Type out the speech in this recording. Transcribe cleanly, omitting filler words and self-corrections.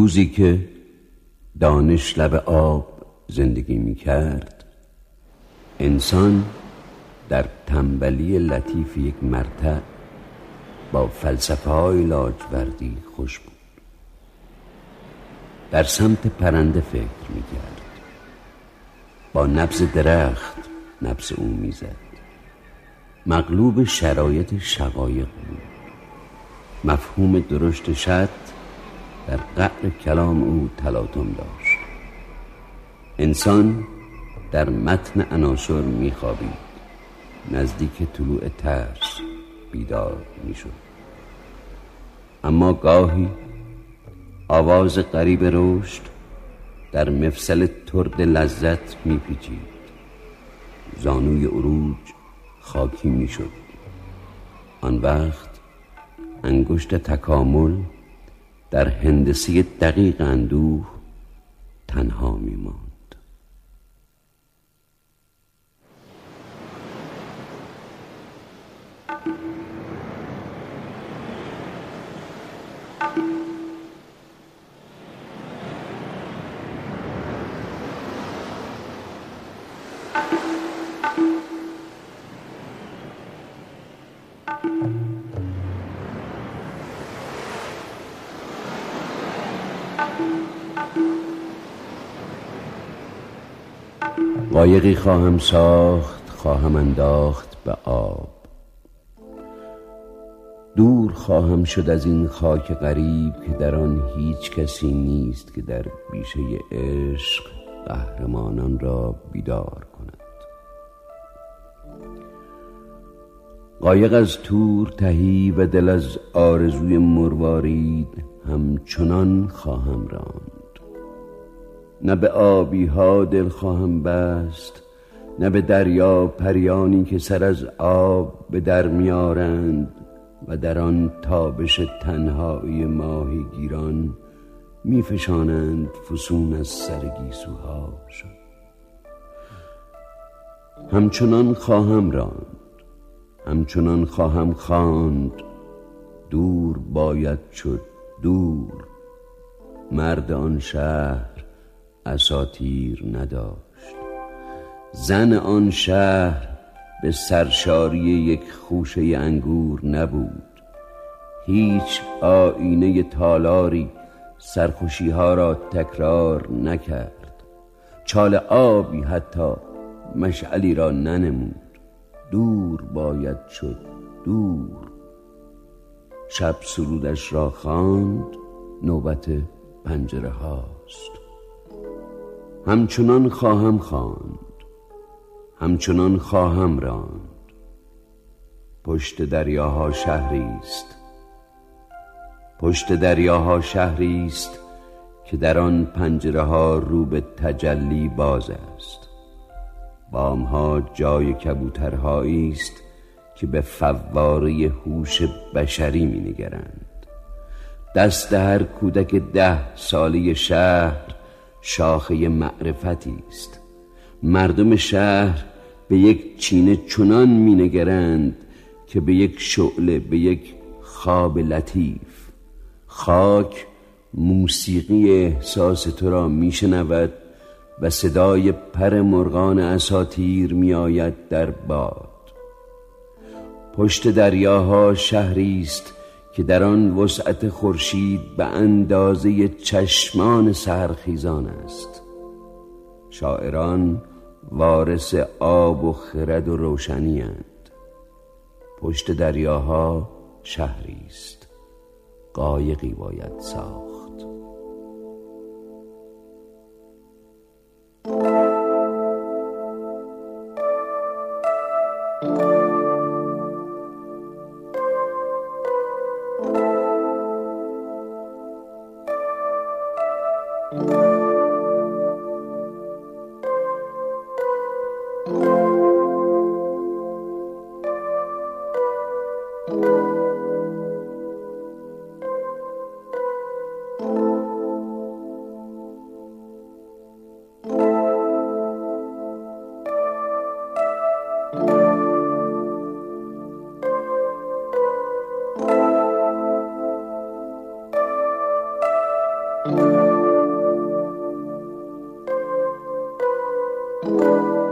روزی که دانش لب آب زندگی می کرد، انسان در تنبلی لطیف یک مرتع با فلسفه های لاجوردی خوش بود. در سمت پرنده فکر می کرد، با نبض درخت نبض او می زد. مغلوب شرایط شقایق بود. مفهوم درشت شط در قعر کلام او تلاطم داشت. انسان در متن عناصر می خوابید، نزدیک طلوع ترس بیدار می شد. اما گاهی آواز غریب رشد در مفصل ترد لذت می پیچید. زانوی عروج خاکی می شد. آن وقت انگشت تکامل در هندسه دقیق اندوه تنها می ماند. قایقی خواهم ساخت، خواهم انداخت به آب. دور خواهم شد از این خاک غریب که در آن هیچ کسی نیست که در بیشه عشق قهرمانان را بیدار کند. قایق از تور تهی و دل از آرزوی مروارید همچنان خواهم راند. نه به آبی ها دل خواهم بست، نه به دریا پریانی که سر از آب به در میارند و در آن تابش تنهایی ماهی گیران میفشانند فسون از سر گیسوهاشون. همچنان خواهم راند، همچنان خواهم خواند. دور باید شد، دور. مرد آن شهر اساطیر نداشت. زن آن شهر به سرشاری یک خوشه انگور نبود. هیچ آینه تالاری سرخوشی ها را تکرار نکرد. چال آبی حتی مشعلی را ننمود. دور باید شد، دور. شب سرودش را خواند، نوبت پنجره هاست. همچنان خواهم خواند، همچنان خواهم راند. پشت دریاها شهری است، پشت دریاها شهری است که در آن پنجره ها رو به تجلی باز است. بامها جای کبوترهایی است که به فواره هوش بشری می نگرند. دست هر کودک 10 ساله شهر شاخه معرفتی است. مردم شهر به یک چینه چنان می نگرند که به یک شعله، به یک خواب لطیف. خاک موسیقی احساس تو را می شنود و صدای پر مرغان اساطیر می آید در باد. پشت دریاها شهری است که در آن وسعت خورشید به اندازه چشمان سحرخیزان است. شاعران وارث آب و خرد و روشنی اند. پشت دریاها شهری است، قایقی باید ساخت. you شد.